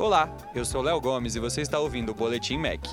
Olá, eu sou Léo Gomes e você está ouvindo o Boletim MEC.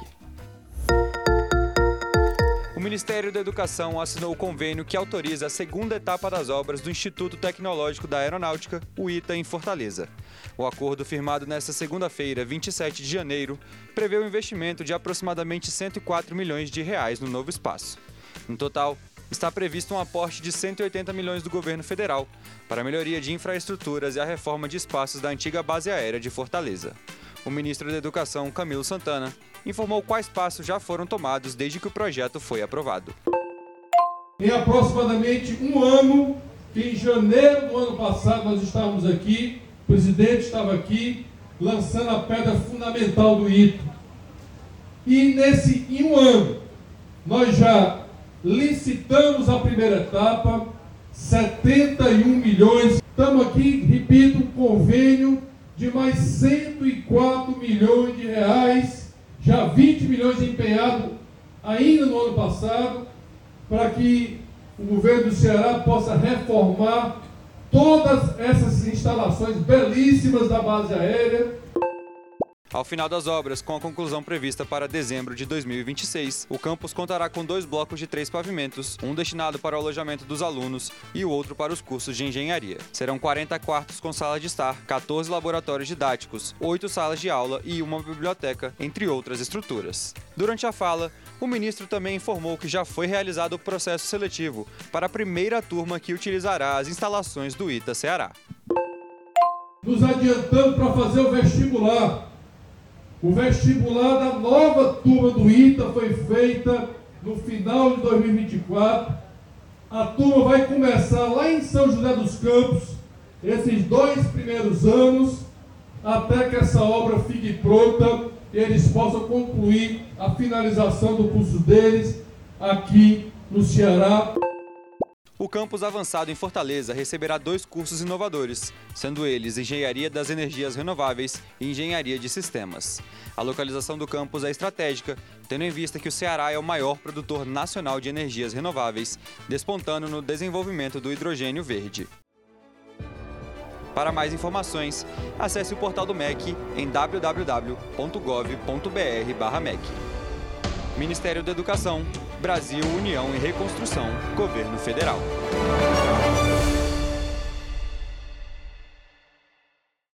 O Ministério da Educação assinou o convênio que autoriza a segunda etapa das obras do Instituto Tecnológico da Aeronáutica, o ITA, em Fortaleza. O acordo firmado nesta segunda-feira, 27 de janeiro, prevê o investimento de aproximadamente R$ 104 milhões no novo espaço. No total, está previsto um aporte de 180 milhões do governo federal para a melhoria de infraestruturas e a reforma de espaços da antiga base aérea de Fortaleza. O ministro da Educação, Camilo Santana, informou quais passos já foram tomados desde que o projeto foi aprovado. Em aproximadamente um ano, que em janeiro do ano passado nós estávamos aqui, o presidente estava aqui, lançando a pedra fundamental do ITA. E em um ano, nós já licitamos a primeira etapa, 71 milhões. Estamos aqui, repito, um convênio de mais 104 milhões de reais, já 20 milhões empenhados ainda no ano passado, para que o governo do Ceará possa reformar todas essas instalações belíssimas da base aérea. Ao final das obras, com a conclusão prevista para dezembro de 2026, o campus contará com 2 blocos de 3 pavimentos, um destinado para o alojamento dos alunos e o outro para os cursos de engenharia. Serão 40 quartos com sala de estar, 14 laboratórios didáticos, 8 salas de aula e uma biblioteca, entre outras estruturas. Durante a fala, o ministro também informou que já foi realizado o processo seletivo para a primeira turma que utilizará as instalações do ITA Ceará. Nos adiantando para fazer o vestibular. O vestibular da nova turma do ITA foi feita no final de 2024. A turma vai começar lá em São José dos Campos, esses 2 primeiros anos, até que essa obra fique pronta e eles possam concluir a finalização do curso deles aqui no Ceará. O campus avançado em Fortaleza receberá 2 cursos inovadores, sendo eles Engenharia das Energias Renováveis e Engenharia de Sistemas. A localização do campus é estratégica, tendo em vista que o Ceará é o maior produtor nacional de energias renováveis, despontando no desenvolvimento do hidrogênio verde. Para mais informações, acesse o portal do MEC em www.gov.br/MEC. Ministério da Educação, Brasil, União e Reconstrução, Governo Federal.